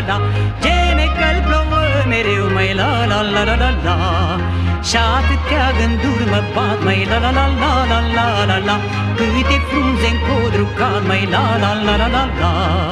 la. Geme că-l plouă mereu, mai la la la la la la. Și atâtea gânduri mă bat, mai la la la la la la la la. Câte frunze în codru cad, mai la la la la la la.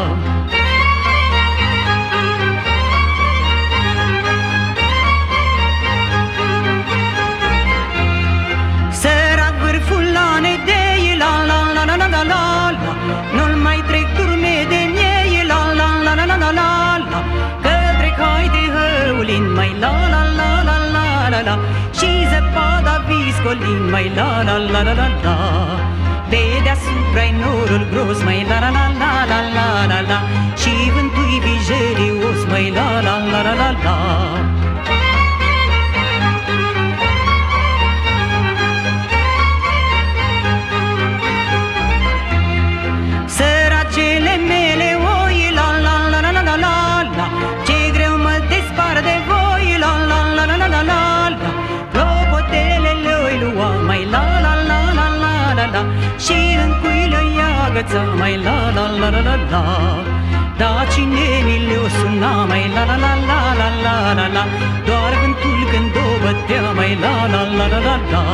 Sărac vârful la nedei, la la la la la la la la. Nu-l mai trec turme de miei, la la la la la la la la. Că trec haide hăulin, mai la la la la la la la. Și zăpada viscolin, mai la la la la la la. De deasupra-i norul gros, mai la la la la la la la la. Și vântul-i vijelios, mai la la la la la la. Săracele mele oi, la la la la la la la la. Ce greu mă despart de voi, la la la la la la la la. Clopotelele oi lua, mai la la la la la la la. Și în cuile i-a agăța, mai la la la la la la. Da cine mi le-o suna, mai la la la la la la la la. Doar vântul când o bătea, mai la la la la la la.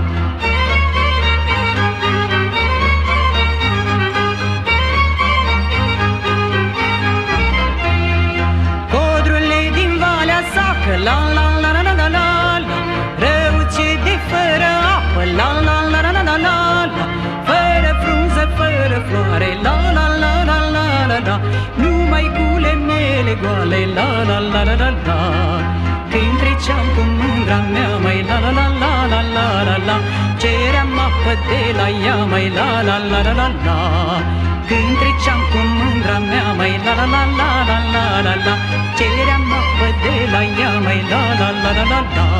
La la la la la la la la. Răuce de fără apă, la la la la la la la la. Fără frunză, fără floare, la la la la la la la. Numai cule mele goale, la la la la la la. Când treceam cu mândra mea, mai la la la la la la la la. Ceream apă de la ea, mai la la la la la la. Când treceam cu mândra mea, mai la la la la la la la la. Ceream apă de la ea, mai la la la la la la.